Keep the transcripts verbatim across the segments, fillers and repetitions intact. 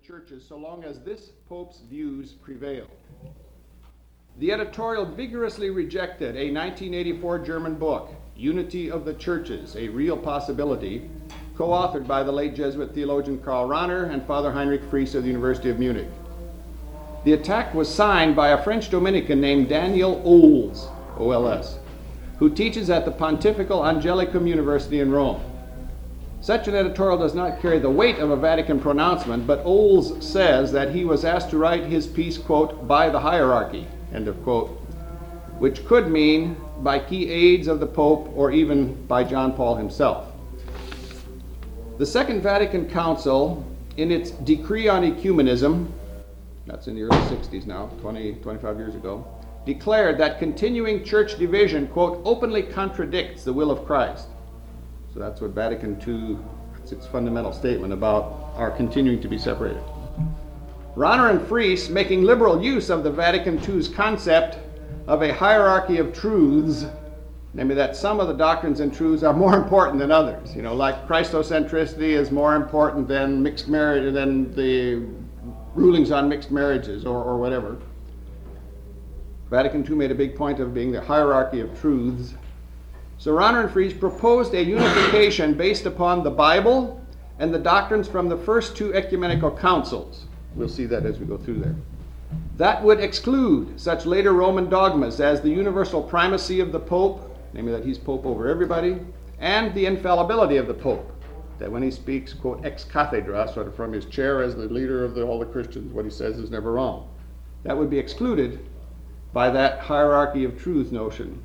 churches so long as this Pope's views prevailed. The editorial vigorously rejected a nineteen eighty-four German book, Unity of the Churches, A Real Possibility, co-authored by the late Jesuit theologian Karl Rahner and Father Heinrich Fries of the University of Munich. The attack was signed by a French Dominican named Daniel Ols, O L S, who teaches at the Pontifical Angelicum University in Rome. Such an editorial does not carry the weight of a Vatican pronouncement, but Ols says that he was asked to write his piece, quote, by the hierarchy, end of quote, which could mean by key aides of the Pope or even by John Paul himself. The Second Vatican Council, in its Decree on Ecumenism, that's in the early sixties now, twenty, twenty-five years ago, declared that continuing church division, quote, openly contradicts the will of Christ. So that's what Vatican Two, it's its fundamental statement about our continuing to be separated. Rahner and Fries, making liberal use of the Vatican Two's concept of a hierarchy of truths, namely that some of the doctrines and truths are more important than others. You know, like Christocentricity is more important than mixed marriage, than the rulings on mixed marriages or, or whatever. Vatican Two made a big point of being the hierarchy of truths. So Rahner and Fries proposed a unification based upon the Bible and the doctrines from the first two ecumenical councils. We'll see that as we go through there. That would exclude such later Roman dogmas as the universal primacy of the Pope, namely that he's Pope over everybody, and the infallibility of the Pope, that when he speaks, quote, ex cathedra, sort of from his chair as the leader of the, all the Christians, what he says is never wrong. That would be excluded by that hierarchy of truth notion.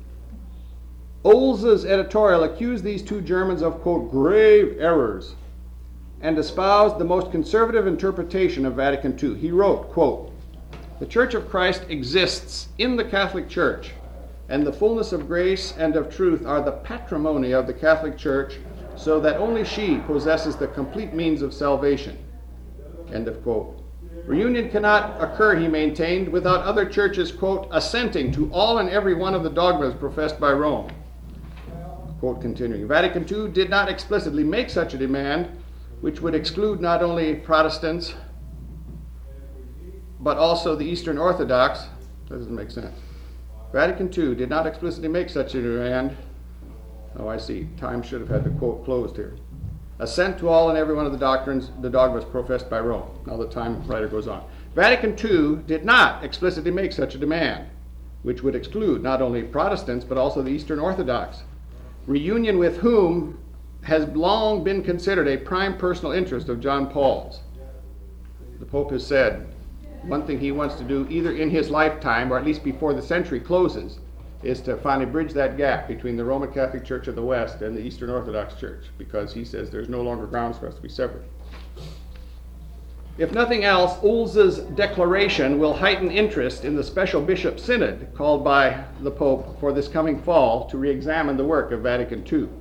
Ols's editorial accused these two Germans of, quote, grave errors and espoused the most conservative interpretation of Vatican Two. He wrote, quote, the Church of Christ exists in the Catholic Church, and the fullness of grace and of truth are the patrimony of the Catholic Church, so that only she possesses the complete means of salvation. End of quote. Reunion cannot occur, he maintained, without other churches, quote, assenting to all and every one of the dogmas professed by Rome. Quote continuing, Vatican Two did not explicitly make such a demand, which would exclude not only Protestants, but also the Eastern Orthodox. That doesn't make sense. Vatican Two did not explicitly make such a demand. Oh, I see. Time should have had the quote closed here. Assent to all and every one of the doctrines, the dogmas professed by Rome. Now the time writer goes on. Vatican Two did not explicitly make such a demand, which would exclude not only Protestants, but also the Eastern Orthodox, reunion with whom has long been considered a prime personal interest of John Paul's. The Pope has said one thing he wants to do either in his lifetime or at least before the century closes is to finally bridge that gap between the Roman Catholic Church of the West and the Eastern Orthodox Church, because he says there's no longer grounds for us to be separate. If nothing else, Ols's declaration will heighten interest in the special bishop synod called by the Pope for this coming fall to re-examine the work of Vatican Two.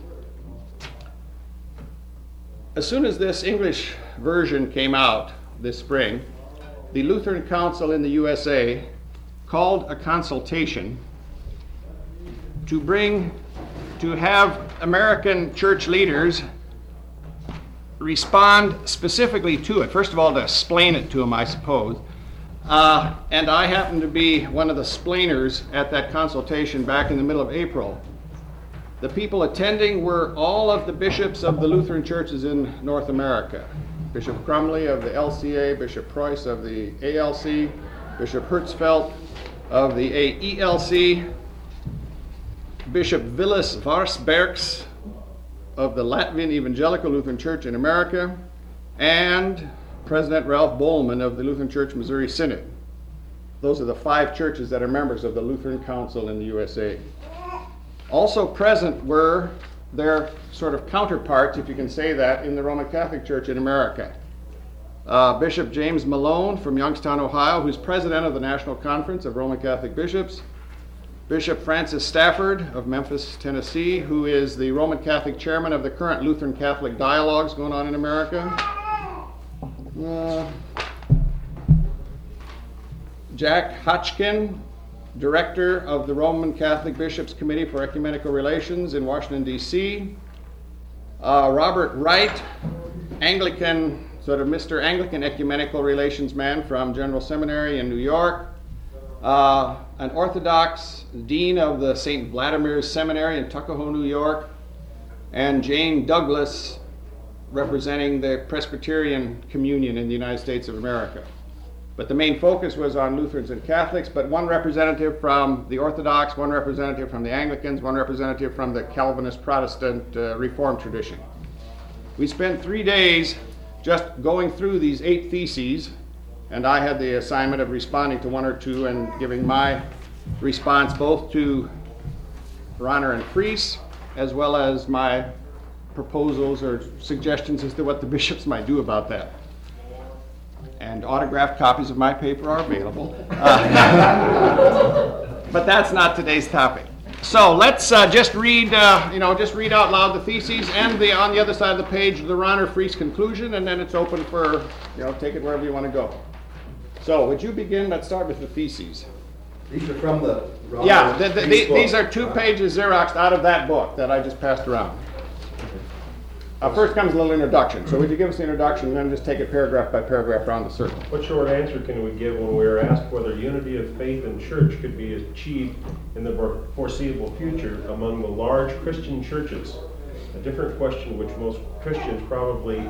As soon as this English version came out this spring, the Lutheran Council in the U S A called a consultation to bring, to have American church leaders respond specifically to it. First of all, to explain it to them, I suppose. Uh, and I happened to be one of the splainers at that consultation back in the middle of April. The people attending were all of the bishops of the Lutheran churches in North America. Bishop Crumley of the L C A, Bishop Preuss of the A L C, Bishop Hertzfeld of the A E L C, Bishop Vilas Varsbergs of the Latvian Evangelical Lutheran Church in America, and President Ralph Bohlman of the Lutheran Church Missouri Synod. Those are the five churches that are members of the Lutheran Council in the U S A. Also present were their sort of counterparts, if you can say that, in the Roman Catholic Church in America. Uh, Bishop James Malone from Youngstown, Ohio, who's president of the National Conference of Roman Catholic Bishops. Bishop Francis Stafford of Memphis, Tennessee, who is the Roman Catholic chairman of the current Lutheran Catholic dialogues going on in America. Uh, Jack Hotchkin, director of the Roman Catholic Bishops' Committee for Ecumenical Relations in Washington, D C Uh, Robert Wright, Anglican sort of Mister Anglican Ecumenical Relations man from General Seminary in New York, uh, an Orthodox dean of the Saint Vladimir's Seminary in Tuckahoe, New York, and Jane Douglas, representing the Presbyterian Communion in the United States of America. But the main focus was on Lutherans and Catholics, but one representative from the Orthodox, one representative from the Anglicans, one representative from the Calvinist Protestant uh, Reformed tradition. We spent three days just going through these eight theses, and I had the assignment of responding to one or two and giving my response both to Rahner and Fries, as well as my proposals or suggestions as to what the bishops might do about that. And autographed copies of my paper are available. Uh, but that's not today's topic. So let's uh, just read, uh, you know, just read out loud the theses and the on the other side of the page the Rahner-Fries conclusion, and then it's open for, you know, take it wherever you want to go. So would you begin? Let's start with the theses. These are from the Rahner Yeah, the, the, the, book. these are two pages Xeroxed out of that book that I just passed around. Uh, first comes a little introduction. So would you give us the introduction and then just take it paragraph by paragraph around the circle? What short answer can we give when we are asked whether unity of faith and church could be achieved in the foreseeable future among the large Christian churches? A different question which most Christians probably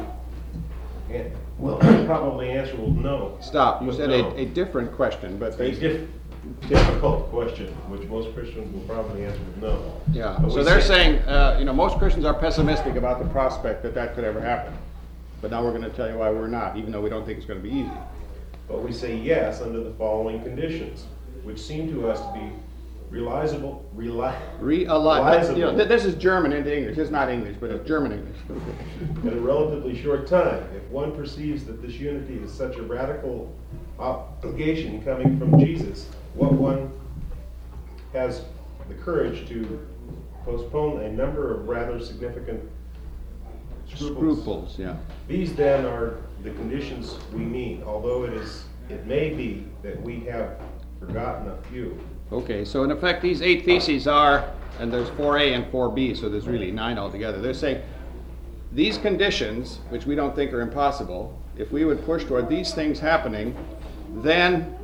will probably answer will no. Stop. You With said no. a, a different question, but A they... diff- difficult question which most Christians will probably answer with no. Yeah, But so we they're say- saying, uh, you know, most Christians are pessimistic about the prospect that that could ever happen. But now we're going to tell you why we're not, even though we don't think it's going to be easy. But we say yes under the following conditions, which seem to us to be realizable, reli- Realize, you know, Realizable. th- this is German into English. It's not English, but it's German English. in a relatively short time. If one perceives that this unity is such a radical obligation coming from Jesus, what one has the courage to postpone a number of rather significant scruples. Scruples, yeah. These then are the conditions we mean, although it is it may be that we have forgotten a few. Okay, so in effect, these eight theses are, and there's four A and four B, so there's really nine altogether. They're saying these conditions, which we don't think are impossible, if we would push toward these things happening, then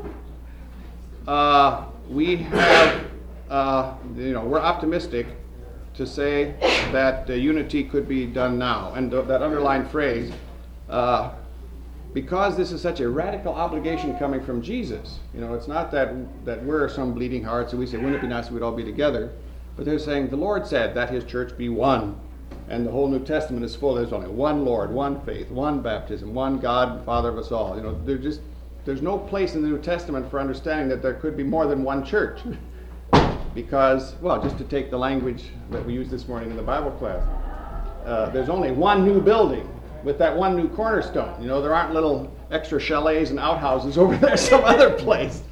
uh, we have, uh, you know, we're optimistic to say that uh, unity could be done now. And th- that underlined phrase, uh, because this is such a radical obligation coming from Jesus, you know, it's not that that we're some bleeding hearts and we say, wouldn't it be nice if we'd all be together? But they're saying the Lord said that his church be one. And the whole New Testament is full. There's only one Lord, one faith, one baptism, one God and Father of us all. You know, there just there's no place in the New Testament for understanding that there could be more than one church. Because, well, just to take the language that we used this morning in the Bible class, uh, there's only one new building with that one new cornerstone. You know, there aren't little extra chalets and outhouses over there some other place.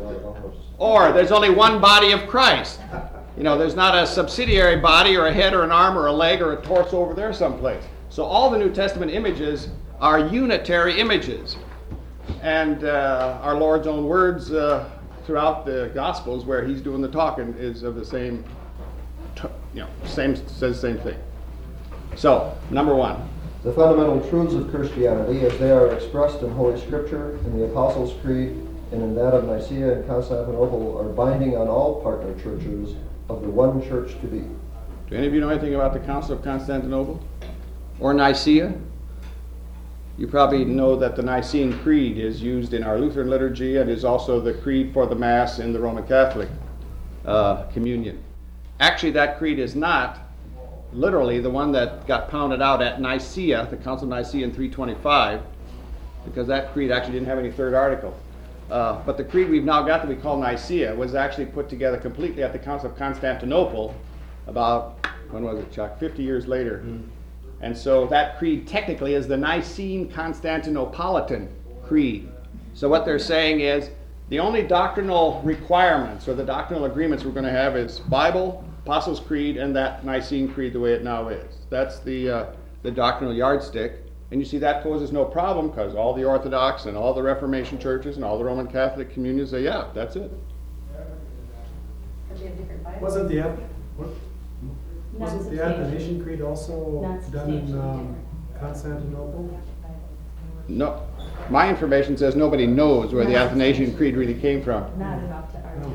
Or there's only one body of Christ. You know, there's not a subsidiary body or a head or an arm or a leg or a torso over there someplace. So all the New Testament images are unitary images. And uh, our Lord's own words uh, throughout the Gospels where he's doing the talking is of the same, t- you know, same says the same thing. So, number one. The fundamental truths of Christianity as they are expressed in Holy Scripture, in the Apostles' Creed, and in that of Nicaea and Constantinople are binding on all partner churches of the one church to be. Do any of you know anything about the Council of Constantinople? Or Nicaea? You probably know that the Nicene Creed is used in our Lutheran liturgy and is also the creed for the Mass in the Roman Catholic uh, communion. Actually, that creed is not literally the one that got pounded out at Nicaea, the Council of Nicaea in three twenty-five, because that creed actually didn't have any third article. Uh, but the creed we've now got that we call Nicaea was actually put together completely at the Council of Constantinople about, when was it, Chuck? fifty years later. Mm. And so that creed technically is the Nicene Constantinopolitan Creed. So what they're saying is the only doctrinal requirements or the doctrinal agreements we're going to have is Bible, Apostles' Creed, and that Nicene Creed the way it now is. That's the, uh, the doctrinal yardstick. And you see that poses no problem because all the Orthodox and all the Reformation churches and all the Roman Catholic communions say, yeah, that's it. But they have different Bibles. Wasn't the Ath- what? Not Wasn't the substantially. Athanasian Creed also Not done in substantially um, different. Constantinople? no, my information says nobody knows where the Athanasian Creed really came from. Not enough to argue.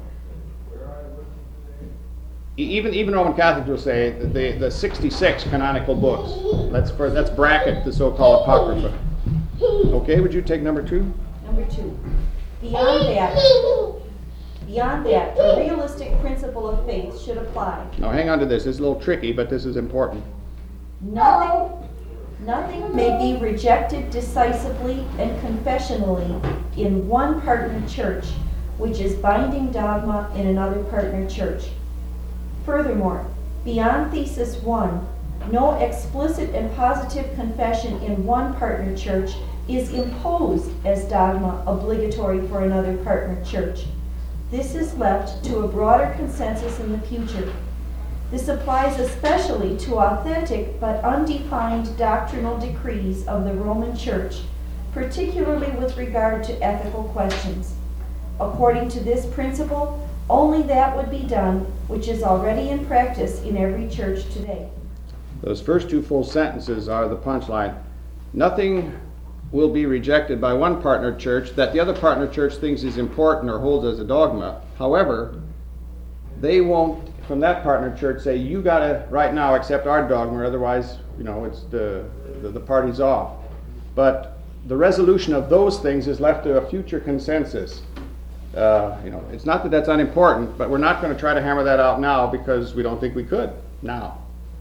E- Even even Roman Catholics will say that the, the sixty-six canonical books, let's, for, let's bracket the so-called Apocrypha. Okay, would you take number two? Number two, beyond that, beyond that, the realistic principle of faith should apply. Now hang on to this, it's a little tricky, but this is important. Nothing, nothing may be rejected decisively and confessionally in one partner church, which is binding dogma in another partner church. Furthermore, beyond thesis one, no explicit and positive confession in one partner church is imposed as dogma obligatory for another partner church. This is left to a broader consensus in the future. This applies especially to authentic but undefined doctrinal decrees of the Roman Church, particularly with regard to ethical questions. According to this principle, only that would be done which is already in practice in every church today. Those first two full sentences are the punchline. Nothing will be rejected by one partner church that the other partner church thinks is important or holds as a dogma. However, they won't, from that partner church, say, you gotta right now accept our dogma, otherwise, you know, it's the, the, the party's off. But the resolution of those things is left to a future consensus. Uh, you know, it's not that that's unimportant, but we're not going to try to hammer that out now because we don't think we could now.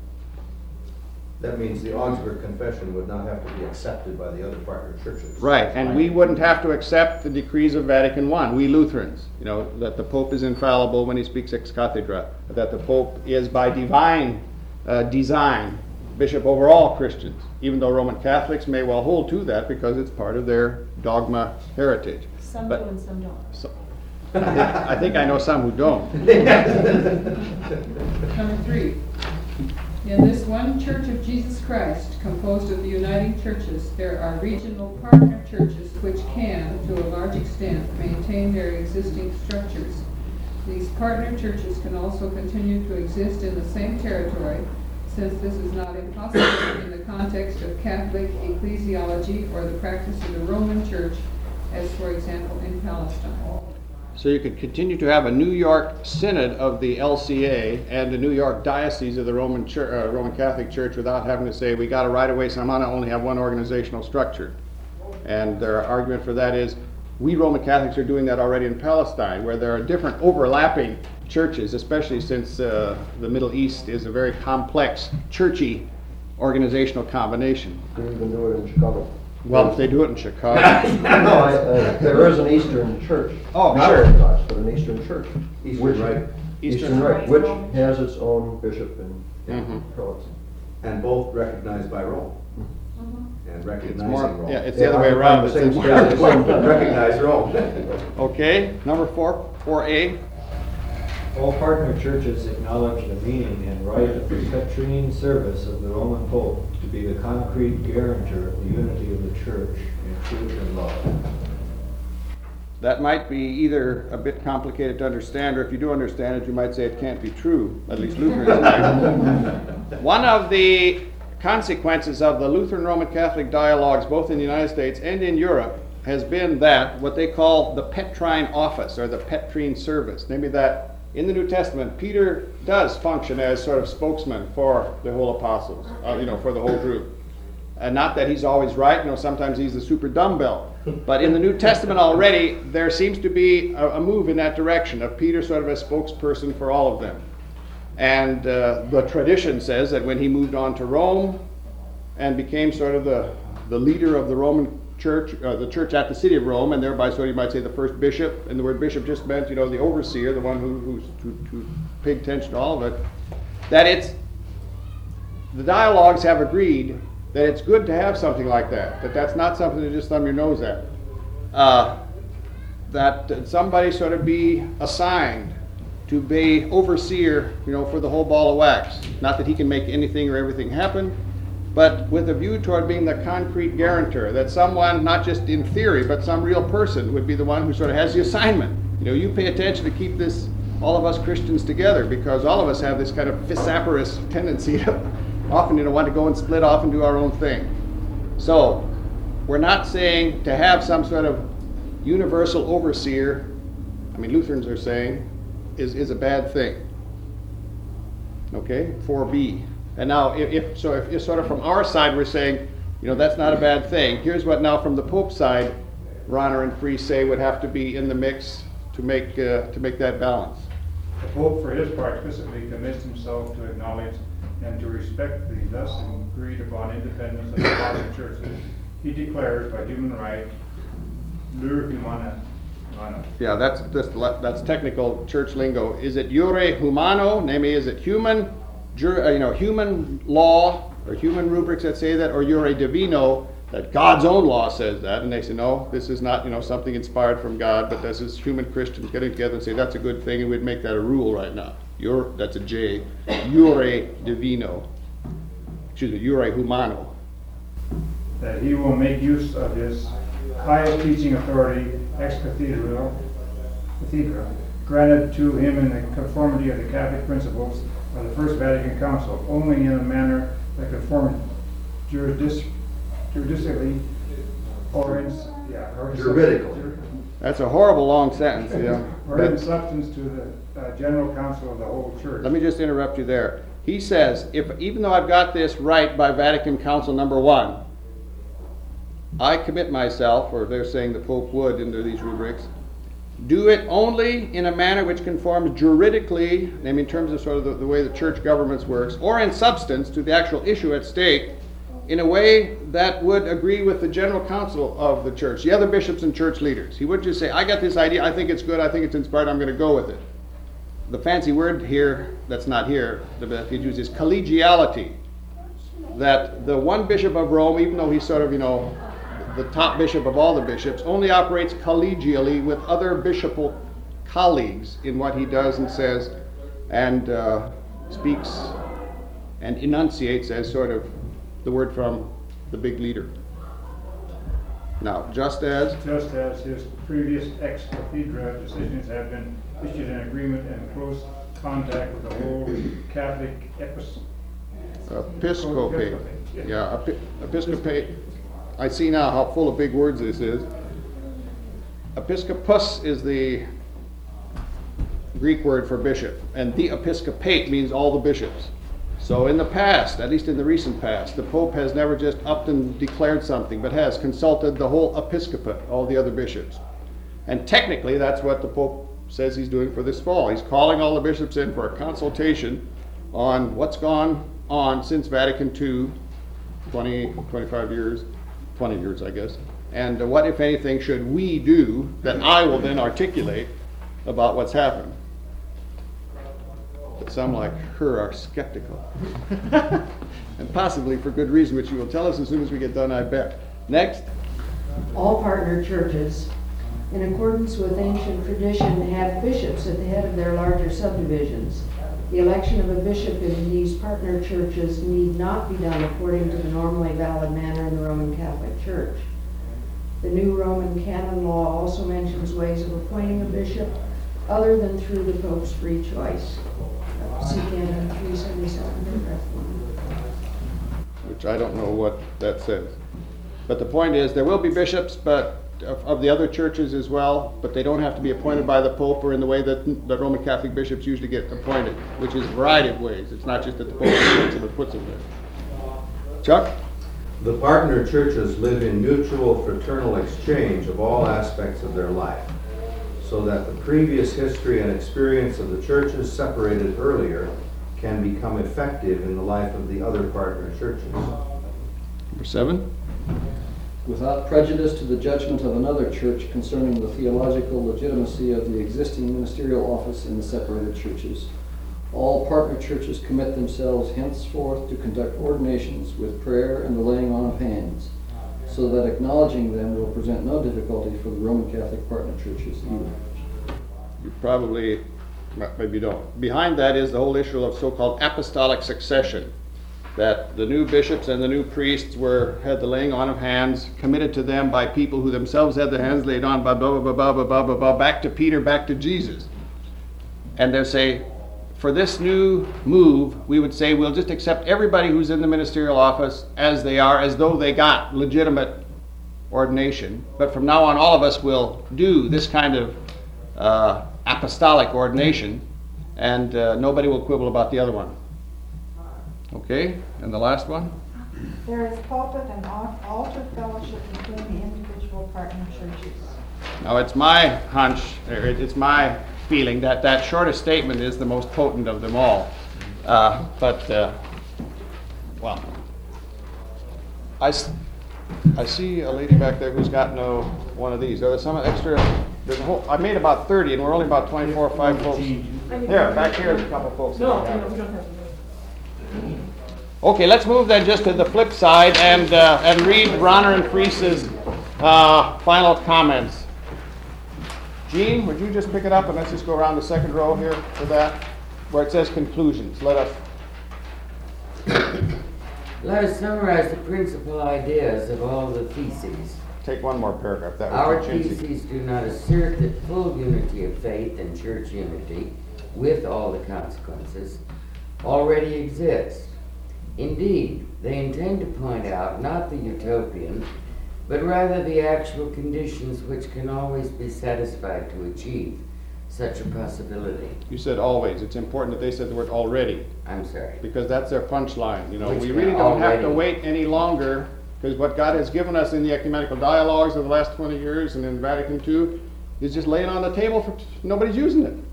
That means the Augsburg Confession would not have to be accepted by the other partner churches. Right, and we wouldn't have to accept the decrees of Vatican One, we Lutherans, you know, that the Pope is infallible when he speaks ex cathedra, that the Pope is by divine uh, design bishop over all Christians, even though Roman Catholics may well hold to that because it's part of their dogma heritage. Some But- do and some don't. So, I think, I think I know some who don't. Number three, in this one Church of Jesus Christ, composed of the uniting churches, there are regional partner churches which can, to a large extent, maintain their existing structures. These partner churches can also continue to exist in the same territory, since this is not impossible in the context of Catholic ecclesiology or the practice of the Roman Church, as for example in Palestine. So you could continue to have a New York Synod of the L C A and a New York Diocese of the Roman Church, uh, Roman Catholic Church without having to say we got to right away somehow only have one organizational structure. And their argument for that is we Roman Catholics are doing that already in Palestine, where there are different overlapping churches, especially since uh, the Middle East is a very complex churchy organizational combination. They even do it in Chicago. Well, if they do it in Chicago. No, I, uh, there is an Eastern church. Oh, Not sure. Orthodox, but an Eastern church. Eastern Which- Rite. Eastern Rite, which has its own bishop and Mhm. prelates. And both recognized by Rome. And It's recognizing more, Rome. yeah, it's Yeah, the other way I'm- around. I'm It's the same in- state as Rome. Recognize Rome. Okay, number four, four A. All partner churches acknowledge the meaning and right of the Petrine service of the Roman Pope to be the concrete guarantor of the unity of the Church in truth and love. That might be either a bit complicated to understand, or if you do understand it, you might say it can't be true, at least Lutherans might. One of the consequences of the Lutheran Roman Catholic dialogues, both in the United States and in Europe, has been that what they call the Petrine office, or the Petrine service, namely that in the New Testament, Peter does function as sort of spokesman for the whole apostles, uh, you know, for the whole group. And not that he's always right, you know, sometimes he's the super dumbbell. But in the New Testament already, there seems to be a, a move in that direction of Peter sort of as spokesperson for all of them. And uh, the tradition says that when he moved on to Rome and became sort of the, the leader of the Roman church, uh, the church at the city of Rome, and thereby sort of you might say the first bishop, and the word bishop just meant, you know, the overseer, the one who, who's who, who paid attention to all of it, that it's, the dialogues have agreed that it's good to have something like that, that that's not something to just thumb your nose at. Uh, that somebody sort of be assigned to be overseer, you know, for the whole ball of wax. Not that he can make anything or everything happen, but with a view toward being the concrete guarantor, that someone, not just in theory, but some real person would be the one who sort of has the assignment. You know, you pay attention to keep this, all of us Christians together, because all of us have this kind of fissiparous tendency to often, you know, want to go and split off and do our own thing. So, we're not saying to have some sort of universal overseer, I mean Lutherans are saying, is, is a bad thing. Okay, four B. And now, if, if so, if, if sort of from our side we're saying, you know, that's not a bad thing. Here's what now from the Pope's side, Ronner and Free say would have to be in the mix to make uh, to make that balance. The Pope, for his part, explicitly commits himself to acknowledge and to respect the thus agreed upon independence of the Catholic churches. He declares by human right, Lur Humana. Humana. Yeah, that's that's that's technical church lingo. Is it Jure Humano? Namely, is it human, jur, uh, you know, human law or human rubrics that say that, or Jure Divino, that God's own law says that? And they say, no, this is not, you know, something inspired from God, but this is human Christians getting together and say that's a good thing, and we'd make that a rule right now. Jure, that's a J. Jure Divino. Excuse me, Jure Humano. That he will make use of his highest teaching authority, ex cathedra, cathedra, granted to him in the conformity of the Catholic principles of the First Vatican Council, only in a manner that conforms juridis, juridically or in, yeah, or in Juridically. That's a horrible long sentence, you know. or in But substance to the uh, General Council of the whole Church. let me just interrupt you there. He says, if even though I've got this right by Vatican Council number one, I commit myself, or they're saying the Pope would under these rubrics, do it only in a manner which conforms juridically, I mean in terms of sort of the, the way the church governments works, or in substance to the actual issue at stake, in a way that would agree with the general council of the church, the other bishops and church leaders. He wouldn't just say, I got this idea, I think it's good, I think it's inspired, I'm going to go with it. The fancy word here, that's not here, that he uses is collegiality. That the one bishop of Rome, even though he's sort of, you know, the top bishop of all the bishops, only operates collegially with other bishopal colleagues in what he does and says, and uh, speaks and enunciates as sort of the word from the big leader. Now, just as Just as his previous ex cathedra decisions have been issued in agreement and close contact with the whole Catholic epis- episcopate, yeah, epi- episcopate. I see now how full of big words this is. Episcopus is the Greek word for bishop, and the episcopate means all the bishops. So in the past, at least in the recent past, the Pope has never just upped and declared something, but has consulted the whole episcopate, all the other bishops. And technically, that's what the Pope says he's doing for this fall. He's calling all the bishops in for a consultation on what's gone on since Vatican Two, twenty, twenty-five years, twenty years, I guess. And uh, what, if anything, should we do that I will then articulate about what's happened? But some like her are skeptical. And possibly for good reason, which you will tell us as soon as we get done, I bet. Next. All partner churches, in accordance with ancient tradition, have bishops at the head of their larger subdivisions. The election of a bishop in these partner churches need not be done according to the normally valid manner in the Roman Catholic Church. The new Roman canon law also mentions ways of appointing a bishop other than through the Pope's free choice. See Canon three seventy-seven, paragraph one. Which I don't know what that says. But the point is, there will be bishops, but of, of the other churches as well, but they don't have to be appointed by the Pope or in the way that the Roman Catholic bishops usually get appointed, which is a variety of ways. It's not just that the Pope appoints them and puts them there. Chuck? The partner churches live in mutual fraternal exchange of all aspects of their life, so that the previous history and experience of the churches separated earlier can become effective in the life of the other partner churches. Number seven. Without prejudice to the judgment of another church concerning the theological legitimacy of the existing ministerial office in the separated churches, all partner churches commit themselves henceforth to conduct ordinations with prayer and the laying on of hands, so that acknowledging them will present no difficulty for the Roman Catholic partner churches either. You probably, maybe you don't. Behind that is the whole issue of so-called apostolic succession, that the new bishops and the new priests were had the laying on of hands committed to them by people who themselves had their hands laid on by blah, blah, blah, blah, blah, blah, blah, back to Peter, back to Jesus. And they say, for this new move, we would say we'll just accept everybody who's in the ministerial office as they are, as though they got legitimate ordination, but from now on all of us will do this kind of uh, apostolic ordination, and uh, nobody will quibble about the other one. Okay, and the last one? There is pulpit and al- altar fellowship between the individual partner churches. Now, it's my hunch, or it- it's my feeling that that shortest statement is the most potent of them all. Uh, but, uh, well, I, s- I see a lady back there who's got no one of these. Are there some extra? There's a whole, I made about thirty, and we're only about twenty-four or five folks. Here, back here, there's a couple folks. No, no, we don't have to. Okay, let's move then just to the flip side and uh, and read Bronner and Fries's uh, final comments. Gene, would you just pick it up and let's just go around the second row here for that, where it says conclusions. Let us. Let us summarize the principal ideas of all the theses. Take one more paragraph. That Our was too chintzy. theses do not assert that full unity of faith and church unity, with all the consequences, already exists. Indeed, they intend to point out not the utopian, but rather the actual conditions which can always be satisfied to achieve such a possibility. You said always. It's important that they said the word already. I'm sorry. Because that's their punchline. You know, Which we can really don't have to already- wait any longer, because what God has given us in the ecumenical dialogues of the last twenty years and in Vatican Two is just laying on the table for nobody's using it.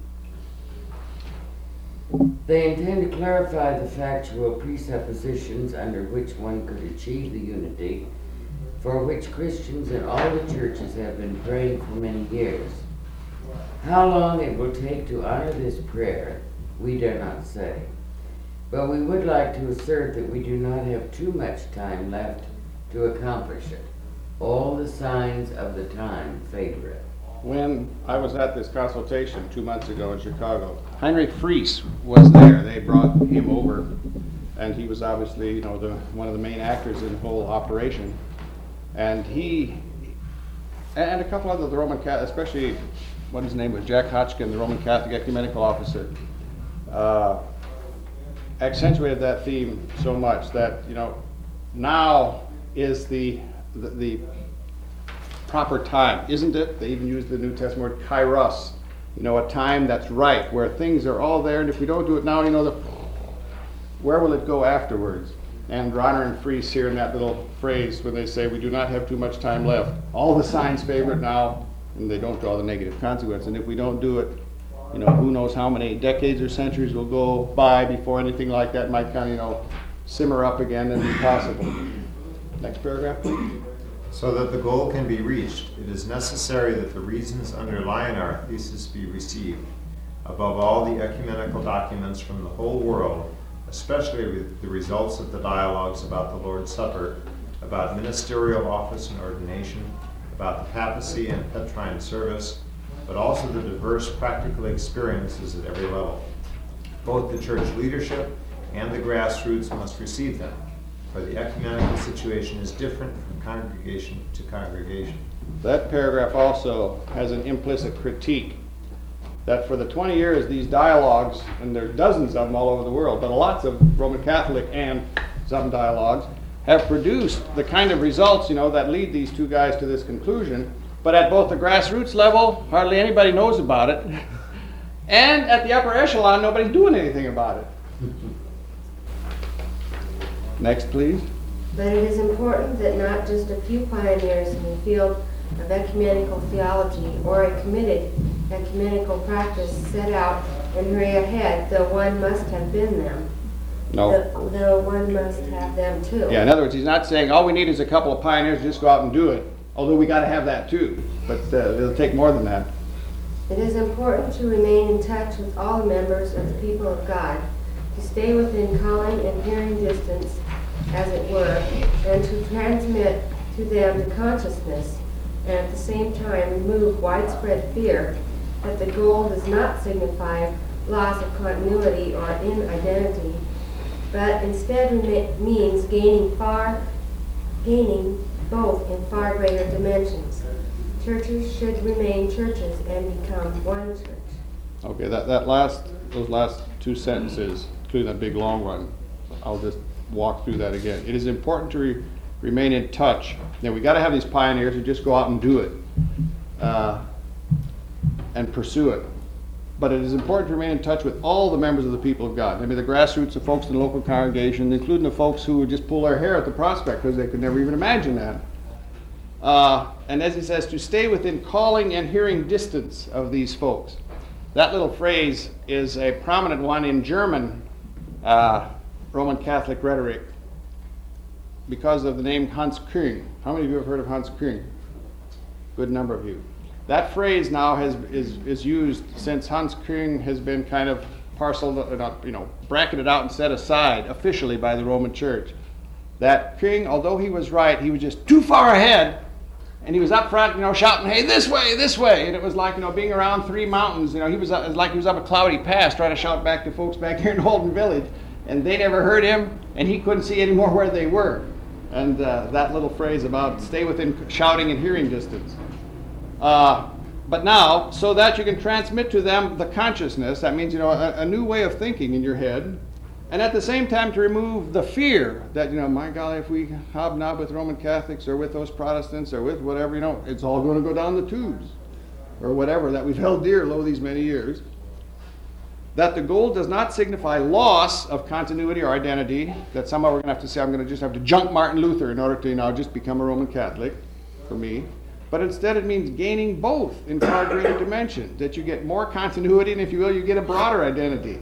They intend to clarify the factual presuppositions under which one could achieve the unity for which Christians in all the churches have been praying for many years. How long it will take to honor this prayer, we dare not say. But we would like to assert that we do not have too much time left to accomplish it. All the signs of the time favor it. When I was at this consultation two months ago in Chicago, Heinrich Fries was there. They brought him over, and he was obviously, you know, the, one of the main actors in the whole operation. And he, and a couple other the Roman Catholic, especially what his name was, Jack Hodgkin, the Roman Catholic ecumenical officer, uh, accentuated that theme so much that, you know, now is the the, the proper time, isn't it? They even use the New Testament word kairos, you know, a time that's right, where things are all there, and if we don't do it now, you know, the, where will it go afterwards? And Bronner and Fries here in that little phrase when they say we do not have too much time left. All the signs favor it now, and they don't draw the negative consequence. And if we don't do it, you know, who knows how many decades or centuries will go by before anything like that might kind of, you know, simmer up again and be possible. Next paragraph, please. So that the goal can be reached, it is necessary that the reasons underlying our thesis be received. Above all, the ecumenical documents from the whole world, especially with the results of the dialogues about the Lord's Supper, about ministerial office and ordination, about the papacy and Petrine service, but also the diverse practical experiences at every level. Both the church leadership and the grassroots must receive them, for the ecumenical situation is different from congregation to congregation. That paragraph also has an implicit critique that for the twenty years these dialogues, and there are dozens of them all over the world, but lots of Roman Catholic and some dialogues, have produced the kind of results, you know, that lead these two guys to this conclusion, but at both the grassroots level, hardly anybody knows about it, and at the upper echelon, nobody's doing anything about it. Next, please. But it is important that not just a few pioneers in the field of ecumenical theology or a committed ecumenical practice set out and hurry ahead, though one must have been them. No. Though, though one must have them too. Yeah, in other words, he's not saying all we need is a couple of pioneers to just go out and do it, although we got to have that too, but uh, it'll take more than that. It is important to remain in touch with all members of the people of God, to stay within calling and hearing distance, as it were, and to transmit to them the consciousness, and at the same time remove widespread fear that the goal does not signify loss of continuity or inidentity, but instead rema- means gaining far, gaining both in far greater dimensions. Churches should remain churches and become one church. Okay, that, that last, those last two sentences, including that big long one, I'll just walk through that again. It is important to re- remain in touch. Now, we got to have these pioneers who just go out and do it uh, and pursue it. But it is important to remain in touch with all the members of the people of God. I mean, the grassroots, the folks in the local congregation, including the folks who would just pull their hair at the prospect because they could never even imagine that. Uh, and as he says, to stay within calling and hearing distance of these folks. That little phrase is a prominent one in German uh, Roman Catholic rhetoric because of the name Hans Küng. How many of you have heard of Hans Küng? Good number of you. That phrase now has is is used since Hans Küng has been kind of parceled, you know, bracketed out and set aside officially by the Roman Church. That Küng, although he was right, he was just too far ahead, and he was up front, you know, shouting, "Hey, this way, this way!" And it was like, you know, being around three mountains. You know, he was, it was like he was up a cloudy pass trying to shout back to folks back here in Holden Village, and they never heard him, and he couldn't see any more where they were. And uh, that little phrase about stay within shouting and hearing distance. Uh, but now, so that you can transmit to them the consciousness, that means, you know, a, a new way of thinking in your head, and at the same time to remove the fear that, you know, my golly, if we hobnob with Roman Catholics or with those Protestants or with whatever, you know, it's all going to go down the tubes, or whatever that we've held dear lo these many years. That the goal does not signify loss of continuity or identity, that somehow we're going to have to say, I'm going to just have to junk Martin Luther in order to, you know, just become a Roman Catholic, for me. But instead it means gaining both in far greater dimension, that you get more continuity, and if you will, you get a broader identity.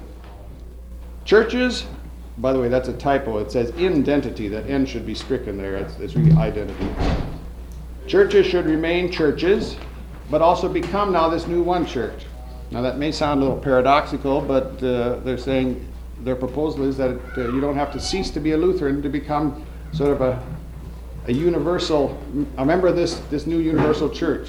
Churches, by the way, that's a typo. It says identity. That N should be stricken there. It's, it's really identity. Churches should remain churches, but also become now this new one church. Now that may sound a little paradoxical, but uh, they're saying, their proposal is that uh, you don't have to cease to be a Lutheran to become sort of a a universal, a member of this, this new universal church.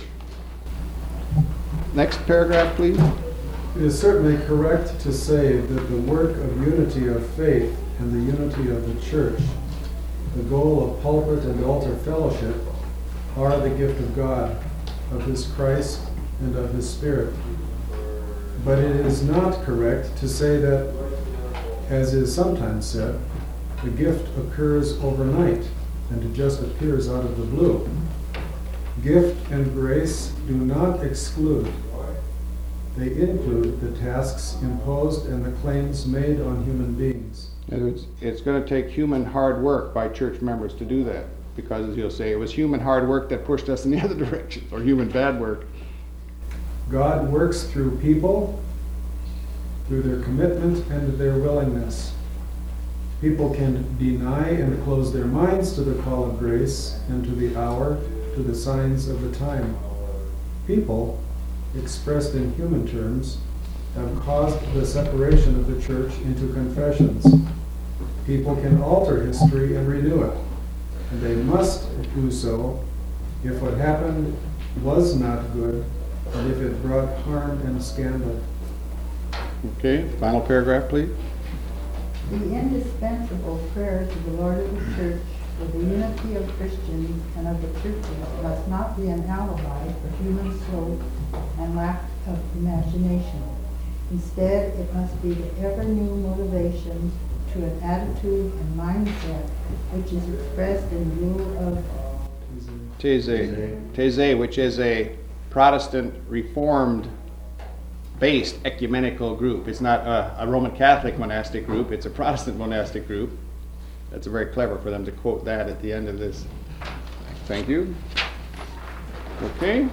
Next paragraph, please. It is certainly correct to say that the work of unity of faith and the unity of the church, the goal of pulpit and altar fellowship, are the gift of God, of His Christ, and of His Spirit. But it is not correct to say that, as is sometimes said, the gift occurs overnight and it just appears out of the blue. Gift and grace do not exclude. They include the tasks imposed and the claims made on human beings. In other words, it's going to take human hard work by church members to do that, because, as you'll say, it was human hard work that pushed us in the other direction, or human bad work. God works through people, through their commitment and their willingness. People can deny and close their minds to the call of grace and to the hour, to the signs of the time. People, expressed in human terms, have caused the separation of the church into confessions. People can alter history and renew it, and they must do so if what happened was not good and if it brought harm and scandal. Okay, final paragraph, please. The indispensable prayers of the Lord of the Church for the unity of Christians and of the churches must not be an alibi for human sloth and lack of imagination. Instead, it must be the ever new motivation to an attitude and mindset which is expressed in lieu of Taizé. Taizé, which is a Protestant Reformed based ecumenical group. It's not a, a Roman Catholic monastic group, it's a Protestant monastic group. That's very clever for them to quote that at the end of this. Thank you. Okay.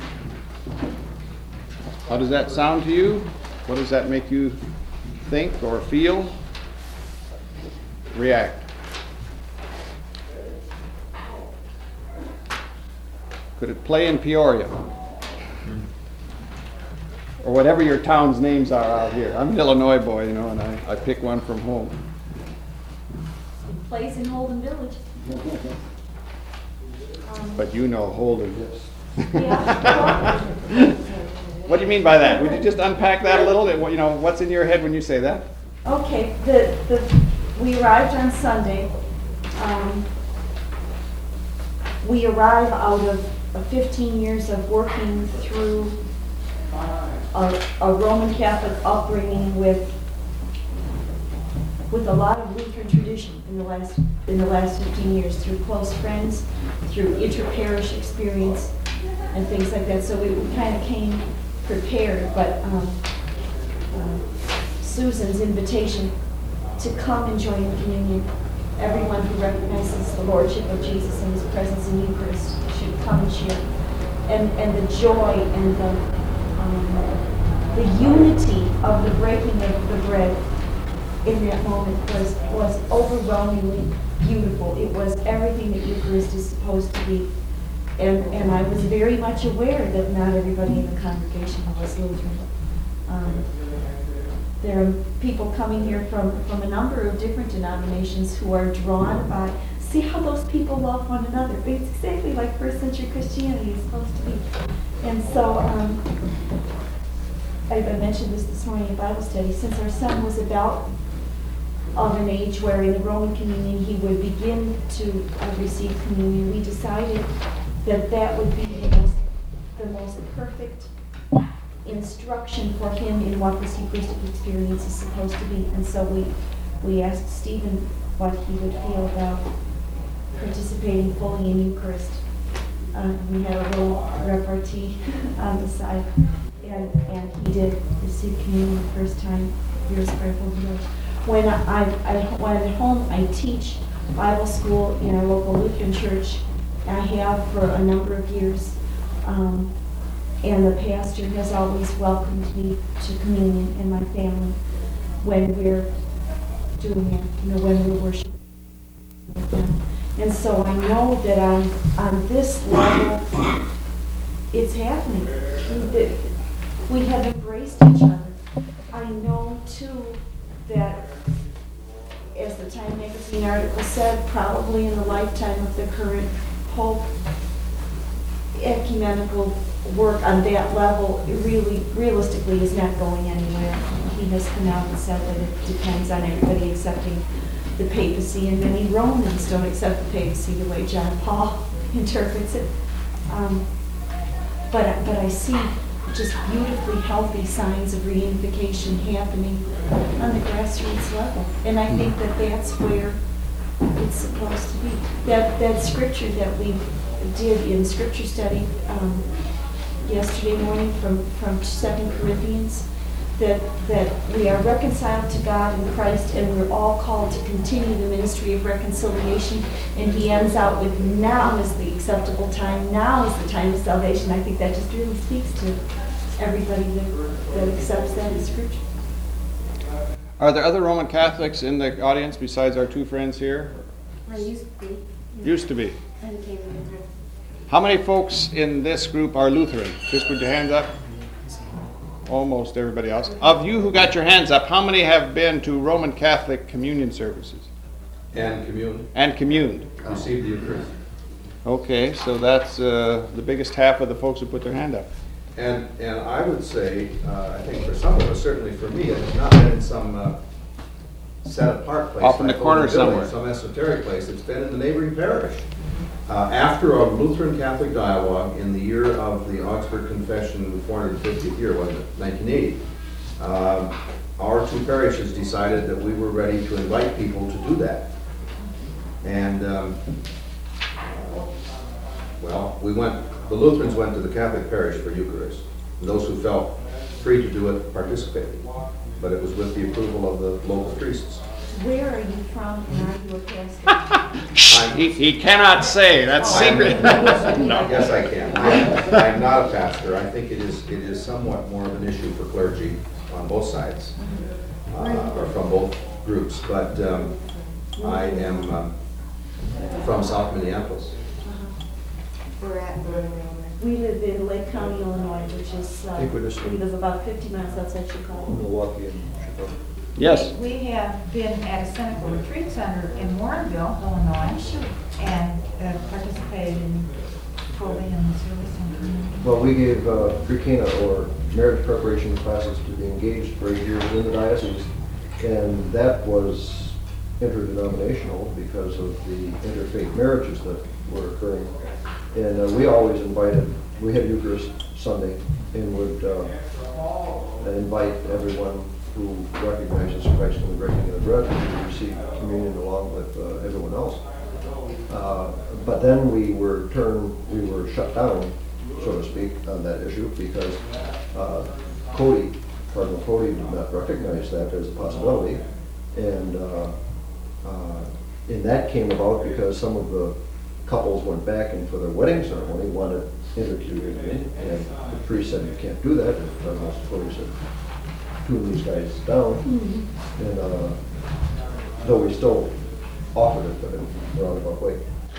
How does that sound to you? What does that make you think or feel? React. Could it play in Peoria? Or whatever your town's names are out here. I'm an Illinois boy, you know, and I, I pick one from home. It plays in Holden Village. Um, But you know Holden. Yeah. What do you mean by that? Would you just unpack that a little? You know, what's in your head when you say that? Okay, the, the, we arrived on Sunday. Um, we arrive out of fifteen years of working through a, a Roman Catholic upbringing with with a lot of Lutheran Lutheran tradition in the last, in the last fifteen years, through close friends, through inter-parish experience, and things like that. So we kind of came prepared, but um, uh, Susan's invitation to come and join in communion, everyone who recognizes the Lordship of Jesus and His presence in Eucharist should come and share. And, and the joy and the, um, the unity of the breaking of the bread in that moment was, was overwhelmingly beautiful. It was everything that Eucharist is supposed to be. And, and I was very much aware that not everybody in the congregation was Lutheran. Um, there are people coming here from, from a number of different denominations who are drawn by, see how those people love one another. It's exactly like first century Christianity is supposed to be. And so, um, I, I mentioned this this morning in Bible study, since our son was about of an age where in the Roman communion he would begin to uh, receive communion, we decided that that would be the most, the most perfect instruction for him in what this Eucharistic experience is supposed to be. And so we, we asked Stephen what he would feel about participating fully in Eucharist. Uh, we had a little repartee on the side, and, and he did receive communion the first time. He was grateful to know. When I, I, when I'm at home, I teach Bible school in our local Lutheran church. I have for a number of years. Um, And the pastor has always welcomed me to communion and my family when we're doing it, you know, when we're worshiping with them. And so I know that on, on this level, it's happening. We have embraced each other. I know, too, that, as the Time magazine article said, probably in the lifetime of the current Pope, ecumenical work on that level, it really, realistically, is not going anywhere. He has come out and said that it depends on everybody accepting the papacy, and many Romans don't accept the papacy the way John Paul interprets it. Um, but, but I see just beautifully healthy signs of reunification happening on the grassroots level. And I think that that's where it's supposed to be. That, that scripture that we did in scripture study um, yesterday morning from, from Second Corinthians, that, that we are reconciled to God in Christ, and we're all called to continue the ministry of reconciliation. And he ends out with, now is the acceptable time, now is the time of salvation. I think that just really speaks to everybody that, that accepts that in scripture. Are there other Roman Catholics in the audience besides our two friends here? I used to be. Used to be. I became Lutheran. How many folks in this group are Lutheran? Just put your hands up. Almost everybody else. Of you who got your hands up, how many have been to Roman Catholic communion services? And communed. And communed. Received the Eucharist. Okay, so that's uh, the biggest half of the folks who put their hand up. And and I would say, uh, I think for some of us, certainly for me, it has not been in some uh, set apart place. Off in the like corner Holy Village, somewhere. some esoteric place. It's been in the neighboring parish. Uh, after a Lutheran Catholic dialogue in the year of the Augsburg Confession, four hundred fiftieth year, wasn't it, nineteen eighty, um, our two parishes decided that we were ready to invite people to do that. And, um, well, we went, the Lutherans went to the Catholic parish for Eucharist. And those who felt free to do it participated. But it was with the approval of the local priests. Where are you from, and are you a pastor? he, he cannot say. That's secret. No. Yes, I can. I am not a pastor. I think it is it is somewhat more of an issue for clergy on both sides, uh, or from both groups. But um, I am um, from South Minneapolis. We're at We live in Lake County, Illinois, which is, uh, think we're just- we live about fifty miles outside Chicago. Milwaukee and Chicago. Yes. We have been at a Seneca Retreat Center in Warrenville, Illinois, and uh, participated in fully in the service and community. Well, we gave uh, pre-Cana or marriage preparation classes to the engaged for eight years in the diocese, and that was interdenominational because of the interfaith marriages that were occurring. And uh, we always invited, we had Eucharist Sunday, and would uh, invite everyone who recognizes Christ in the breaking of the bread, and we receive communion along with uh, everyone else. Uh, but then we were turned, we were shut down, so to speak, on that issue because uh, Cody, Cardinal Cody, did not recognize that as a possibility, and uh, uh, and that came about because some of the couples went back and for their wedding ceremony wanted intercommunion, and the priest said you can't do that, and Cardinal Cody said tune these guys down, mm-hmm. and uh, though we still offered it, but in a roundabout way.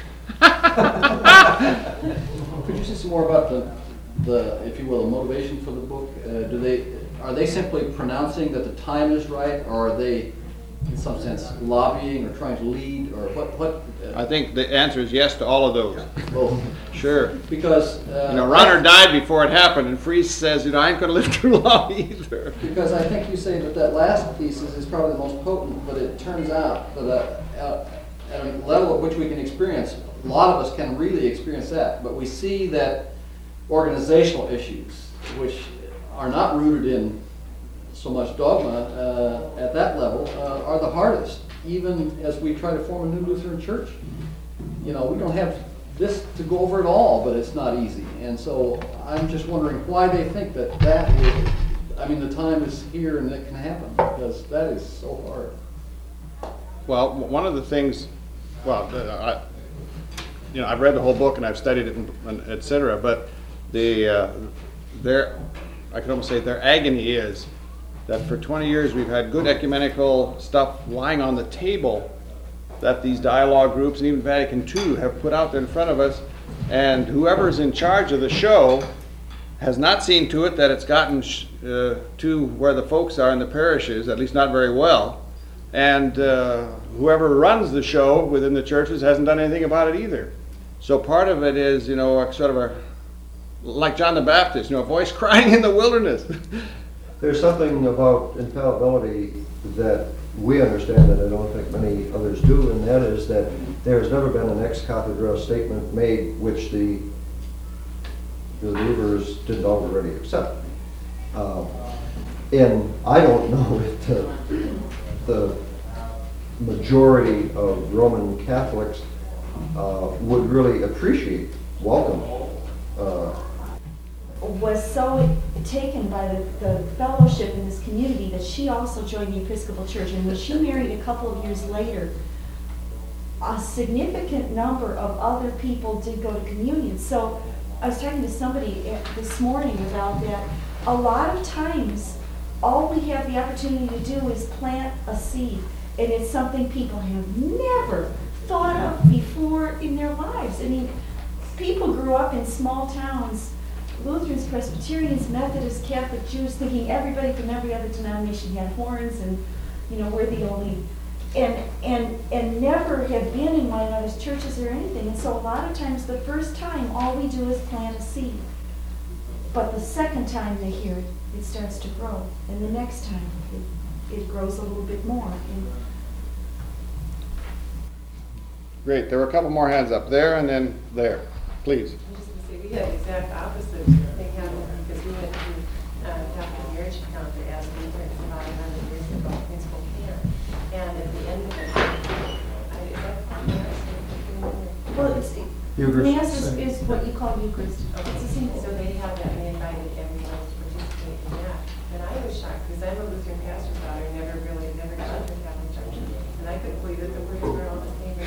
Could you say some more about the, the, if you will, the motivation for the book? Uh, do they, are they simply pronouncing that the time is right, or are they, in some sense, lobbying or trying to lead, or what? What? Uh, I think the answer is yes to all of those. Well, sure. Because uh, you know, Ronner died before it happened, and Fries says, you know, I ain't going to live too long either. Because I think you say that that last thesis is probably the most potent, but it turns out that uh, uh, at a level at which we can experience, a lot of us can really experience that, but we see that organizational issues, which are not rooted in so much dogma uh, at that level, uh, are the hardest, even as we try to form a new Lutheran church. You know, we don't have this to go over it all, but it's not easy. And so I'm just wondering why they think that that is, I mean, the time is here and it can happen, because that is so hard. Well, one of the things, well, I, you know, I've read the whole book and I've studied it, and, and et cetera, but the, uh, their, I can almost say their agony is that for twenty years we've had good ecumenical stuff lying on the table that these dialogue groups and even Vatican Two have put out there in front of us, and whoever's in charge of the show has not seen to it that it's gotten sh- uh, to where the folks are in the parishes, at least not very well, and uh, whoever runs the show within the churches hasn't done anything about it either. So part of it is, you know, sort of a, like John the Baptist, you know, a voice crying in the wilderness. There's something about infallibility that we understand that I don't think many others do, and that is that there has never been an ex cathedra statement made which the believers didn't already accept. Uh, and I don't know if the, the majority of Roman Catholics uh, would really appreciate, welcome, uh, was so taken by the, the fellowship in this community that she also joined the Episcopal Church. And when she married a couple of years later, a significant number of other people did go to communion. So I was talking to somebody this morning about that. A lot of times, all we have the opportunity to do is plant a seed. And it's something people have never thought of before in their lives. I mean, people grew up in small towns, Lutherans, Presbyterians, Methodists, Catholic, Jews, thinking everybody from every other denomination had horns, and you know we're the only, and and and never have been in one another's churches or anything. And so a lot of times, the first time, all we do is plant a seed. But the second time they hear it, it starts to grow, and the next time it, it grows a little bit more. And Great. There were a couple more hands up there and then there. Please. We had the exact opposite thing happen because we went to uh, Catholic Marriage Encounter as Lutherans about a hundred years ago in Spokane. And at the end of it, I, is that well, it's, Mass is, is what you call Eucharist. Okay. It's the same. So they have that, and they invited everyone to participate in that. And I was shocked because I'm a Lutheran pastor's daughter, never really, never got into Catholic church. And I couldn't believe that the words were all the same.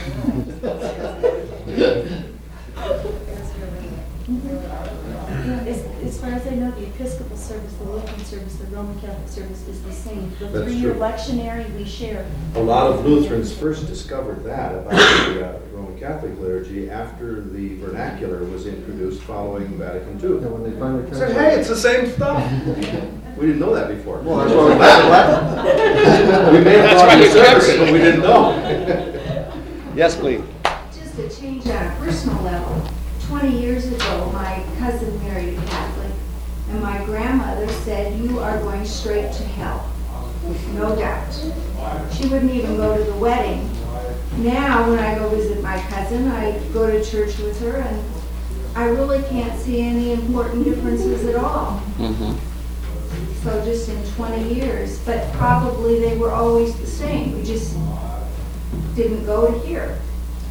As, as far as I know, the Episcopal service, the Lutheran service, the Roman Catholic service is the same. The That's three-year true. lectionary we share. A lot of Lutherans first discovered that about the uh, Roman Catholic liturgy after the vernacular was introduced following Vatican Two. And when they finally Said, hey, it's the same stuff. We didn't know that before. Well, that's why we We may have That's thought why you you said kept it, it. but we didn't know. Yes, please. Just to change on a personal level, twenty years ago, my cousin married a Catholic, and my grandmother said, you are going straight to hell, no doubt. She wouldn't even go to the wedding. Now, when I go visit my cousin, I go to church with her, and I really can't see any important differences at all. Mm-hmm. So just in twenty years, but probably they were always the same. We just didn't go to here.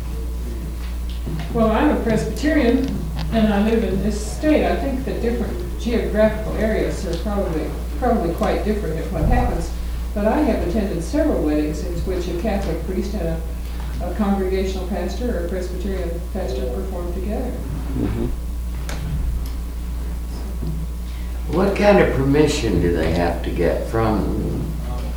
Well, I'm a Presbyterian, and I live in this state. I think that different geographical areas are probably probably quite different in what happens. But I have attended several weddings in which a Catholic priest and a, a congregational pastor or a Presbyterian pastor performed together. Mm-hmm. What kind of permission do they have to get from?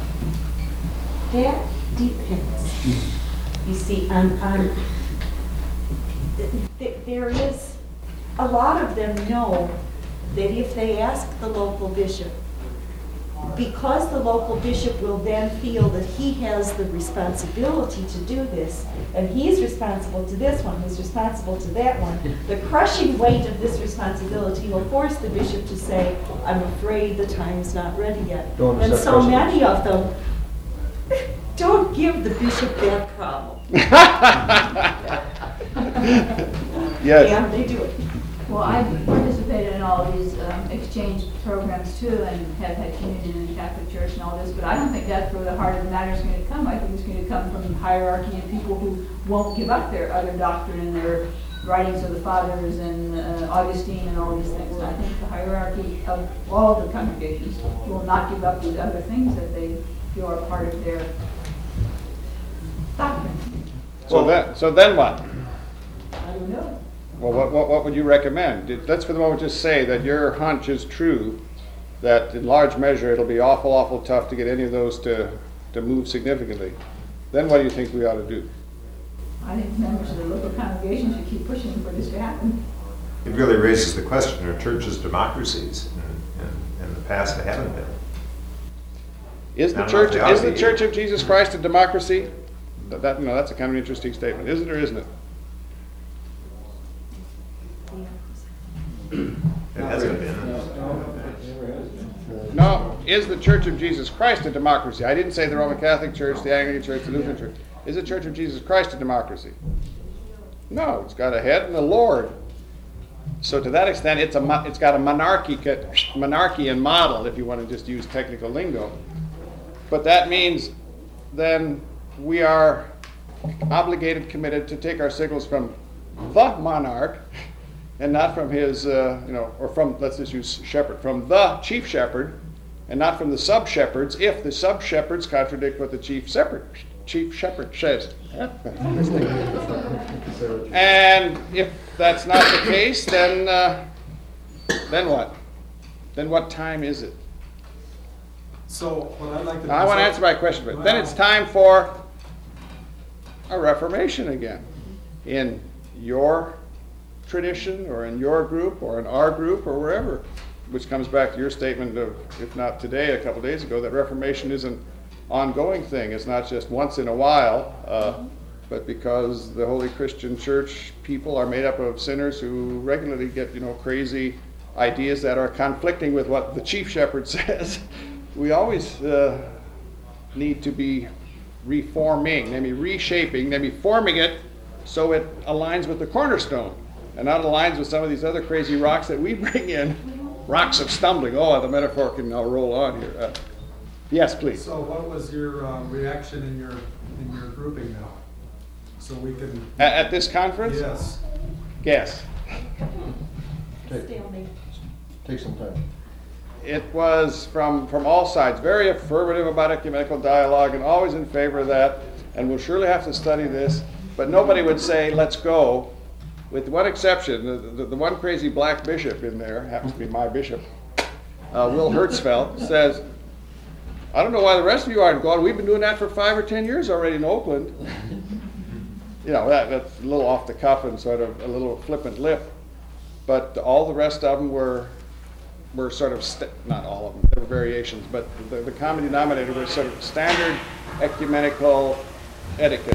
That depends. You see, on, on, th- th- there is, a lot of them know that if they ask the local bishop, because the local bishop will then feel that he has the responsibility to do this, and he's responsible to this one, he's responsible to that one, the crushing weight of this responsibility will force the bishop to say, I'm afraid the time's not ready yet. Don't And accept so precedent. many of them don't give the bishop that problem. Yes. And they do it. Well, I've participated in all of these um, exchange programs too, and have had communion in the Catholic Church and all this, but I don't think that's where the heart of the matter is going to come. I think it's going to come from hierarchy and people who won't give up their other doctrine and their writings of the fathers and uh, Augustine and all these things. And I think the hierarchy of all the congregations will not give up these other things that they feel are part of their doctrine. So then, so then what? I don't know. Well, what, what, what would you recommend? Did- Let's for the moment just say that your hunch is true, that in large measure it'll be awful, awful tough to get any of those to, to move significantly. Then what do you think we ought to do? I think members of the local congregation should keep pushing for this to happen. It really raises the question, are churches democracies? And, and in the past, they haven't been. Is the I don't know if church, they ought is to the be. Church of Jesus Christ a democracy? That, that- no, that's a kind of interesting statement. Is it or isn't it? It hasn't been. No, is the Church of Jesus Christ a democracy? I didn't say the Roman Catholic Church, the Anglican Church, the Lutheran Church. Is the Church of Jesus Christ a democracy? No, it's got a head and a Lord. So to that extent, it's a mo- it's got a monarchy monarchian model, if you want to just use technical lingo. But that means then we are obligated, committed to take our signals from the monarch, and not from his, uh, you know, or from, let's just use shepherd, from the chief shepherd, and not from the sub-shepherds, if the sub-shepherds contradict what the chief shepherd, chief shepherd says. And if that's not the case, then, uh, then what? Then what time is it? So, what I'd like to. Now, I want to answer my question, but then it's time for a reformation again. In your tradition, or in your group, or in our group, or wherever, which comes back to your statement of, if not today, a couple days ago, that Reformation is an ongoing thing. It's not just once in a while, uh, but because the Holy Christian Church people are made up of sinners who regularly get, you know, crazy ideas that are conflicting with what the chief shepherd says. We always uh, need to be reforming, maybe reshaping, maybe forming it so it aligns with the cornerstone, and not aligns with some of these other crazy rocks that we bring in, rocks of stumbling. Oh, the metaphor can now roll on here. Uh, yes, please. So what was your uh, reaction in your, in your grouping now? So we can. At, at this conference? Yes. Guess. Take, take some time. It was from, from all sides, very affirmative about ecumenical dialogue and always in favor of that, and we'll surely have to study this, but nobody would say, let's go, with one exception. The, the, the one crazy black bishop in there, happens to be my bishop, uh, Will Hertzfeld, says, I don't know why the rest of you aren't going. We've been doing that for five or ten years already in Oakland. You know, that, that's a little off the cuff and sort of a little flippant lip, but all the rest of them were were sort of, st- not all of them, there were variations, but the, the common denominator was sort of standard ecumenical etiquette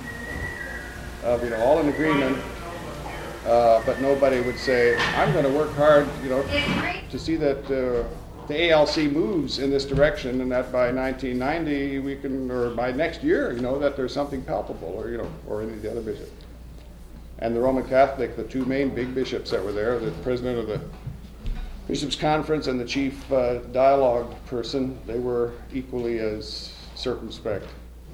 of, you know, all in agreement, uh, but nobody would say, I'm going to work hard, you know, to see that uh, the A L C moves in this direction, and that by nineteen ninety we can, or by next year, you know, that there's something palpable, or, you know, or any of the other bishops. And the Roman Catholic, the two main big bishops that were there, the president of the Bishops' Conference and the chief uh, dialogue person, they were equally as circumspect.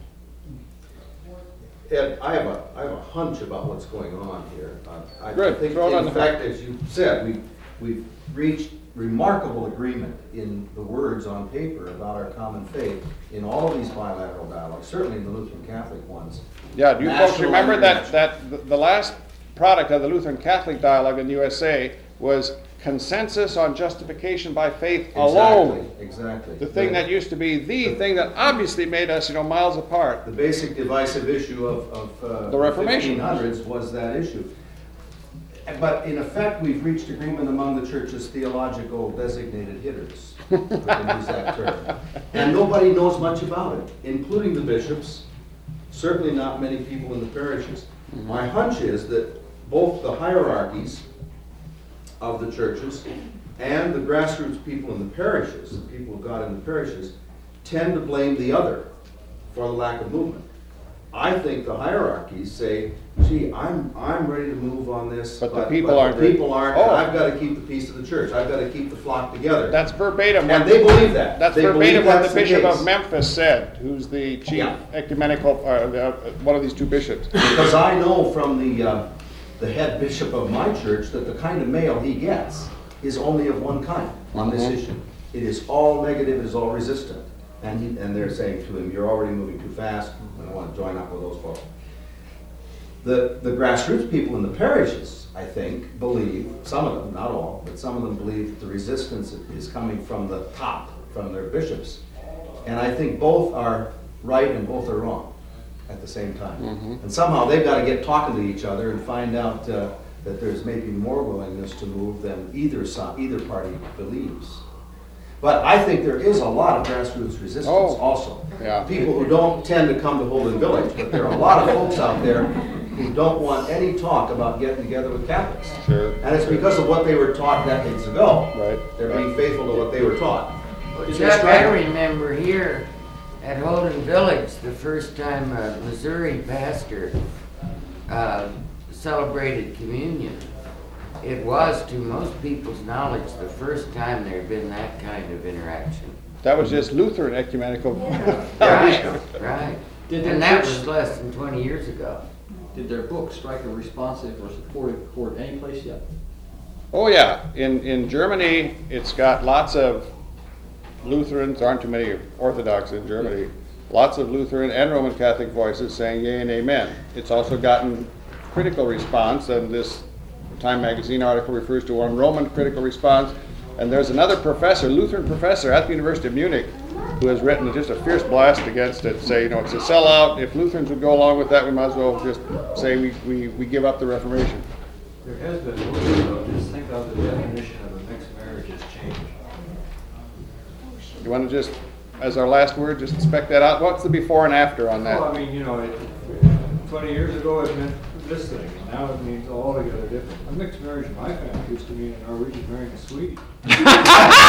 Ed, I have a, I have a hunch about what's going on here. Uh, I Good. think, Throw it on in the fact, as you said, we, we've reached remarkable agreement in the words on paper about our common faith in all of these bilateral dialogues, certainly in the Lutheran Catholic ones. Yeah, do you folks National remember and that, that the- the last product of the Lutheran Catholic dialogue in the U S A was consensus on justification by faith alone? Exactly, exactly. The thing that used to be the thing that obviously made us, you know, miles apart. The basic divisive issue of, of uh, The Reformation. fifteen hundreds was that issue. But in effect, we've reached agreement among the church's theological designated hitters, if we can use that term. And nobody knows much about it, including the bishops, certainly not many people in the parishes. My hunch is that both the hierarchies of the churches and the grassroots people in the parishes, the people of God in the parishes, tend to blame the other for the lack of movement. I think the hierarchies say, gee, I'm, I'm ready to move on this, But but, the people but aren't the ready." people aren't, Oh. and I've got to keep the peace of the church. I've got to keep the flock together. That's verbatim. And what- they believe that. That's They verbatim believe what the that's the Bishop case. of Memphis said, who's the chief Yeah. ecumenical, uh, uh, one of these two bishops. Because I know from the, uh, the head bishop of my church that the kind of mail he gets is only of one kind on this Mhm. issue. It is all negative, it is all resistant. And, he, and they're saying to him, you're already moving too fast, I don't want to join up with those folks. The, the grassroots people in the parishes, I think, believe, some of them, not all, but some of them believe that the resistance is coming from the top, from their bishops. And I think both are right and both are wrong at the same time. Mhm. And somehow they've got to get talking to each other and find out uh, that there's maybe more willingness to move than either side, either party believes. But I think there is a lot of grassroots resistance Oh, also. yeah. People who don't tend to come to Holden Village, but there are a lot of folks out there who don't want any talk about getting together with Catholics. Sure. And it's because of what they were taught decades ago. Right. They're being faithful to what they were taught. Chuck, I remember here at Holden Village, the first time a Missouri pastor uh, celebrated communion. It was, to most people's knowledge, the first time there had been that kind of interaction. That was just Lutheran ecumenical. Right, right. Did their And that church- was less than twenty years ago. Did their book strike a responsive or supportive chord any place yet? Oh yeah, in, in Germany, it's got lots of Lutherans, there aren't too many Orthodox in Germany, lots of Lutheran and Roman Catholic voices saying yea and amen. It's also gotten critical response, and this Time Magazine article refers to one Roman critical response, and there's another professor, Lutheran professor at the University of Munich, who has written just a fierce blast against it, say, you know, it's a sellout. If Lutherans would go along with that, we might as well just say we, we, we give up the Reformation. There has been movement, though. Just think how the definition of a mixed marriage has changed. You want to just, as our last word, just spec that out? What's the before and after on Well, I that? mean, you know, it, twenty years ago it meant this thing, and now it means altogether different. A mixed marriage in my family used to mean a Norwegian marrying a Swede.